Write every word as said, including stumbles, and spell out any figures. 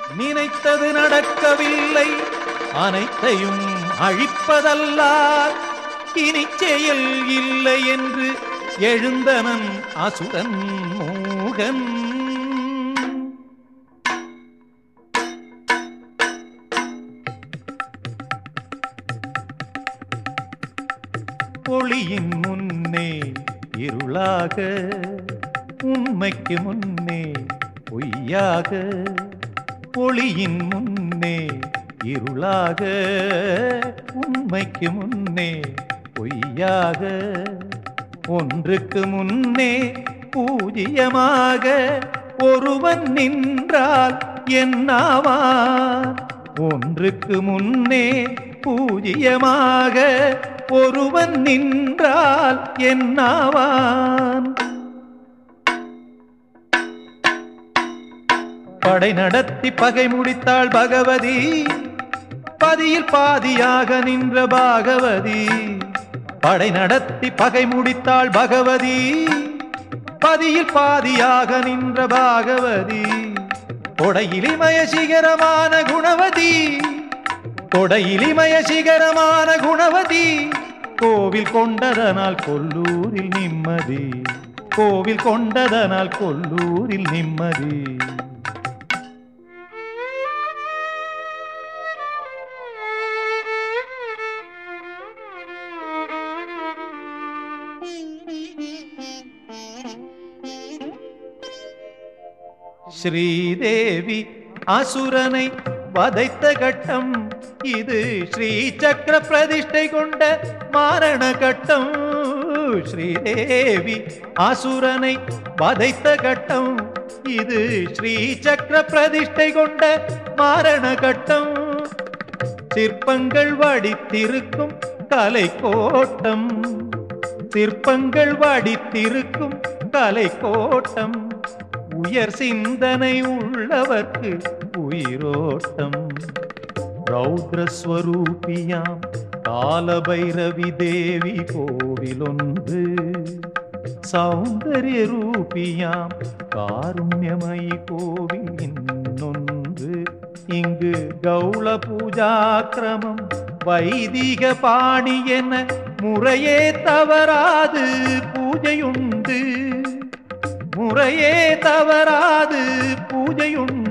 நினைத்தது நடக்கவில்லை, அனைத்தையும் அழிப்பதல்லால் இனி செயல் இல்லை என்று எழுந்தனன் அசுரன் மூகன். ஒளியின் முன்னே இருளாக, உண்மைக்கு முன்னே பொய்யாக. ஒளியின் முன்னே இருளாக, உண்மைக்கு முன்னே பொய்யாக. ஒன்றுக்கு முன்னே பூஜ்யமாக ஒருவன் நின்றால் என்னாவான்? ஒன்றுக்கு முன்னே பூஜ்யமாக ஒருவன் நின்றால் என்னாவான்? படை நடத்தி பகை முடித்தாள் பகவதி, பதியில் பாதியாக நின்ற பாகவதி. படை நடத்தி பகை முடித்தாள் பகவதி, பதியில் பாதியாக நின்ற பாகவதி. கொடையிலிமய சிகரமான குணவதி, கொடையிலிமய சிகரமான குணவதி. கோவில் கொண்டதனால் கொல்லூரில் நிம்மதி, கோவில் கொண்டதனால் கொல்லூரில் நிம்மதி. ஸ்ரீதேவி அசுரனை வதைத்த கட்டம் இது, ஸ்ரீ சக்கர பிரதிஷ்டை கொண்ட மாரண கட்டம். ஸ்ரீதேவி அசுரனை வதைத்த கட்டம் இது, ஸ்ரீ சக்கர பிரதிஷ்டை கொண்ட மாரண கட்டம். சிற்பங்கள் வடித்திருக்கும் கலை கோட்டம், சிற்பங்கள் வடித்திருக்கும் கலை கோட்டம். உயர் சிந்தனை உள்ளவர்க்கு உயிரோட்டம். ரௌத்ரஸ்வரூபியாம் காலபைரவி தேவி கோவிலொன்று, சௌந்தர்ய ரூபியாம் காருண்யமயி கோவில் இன்னொன்று. இங்கு கௌள பூஜாக்கிரமம் வைதிக பாணி என முறையே தவறாது பூஜையுண்டு, முறையே தவறாது பூஜையுண்டு.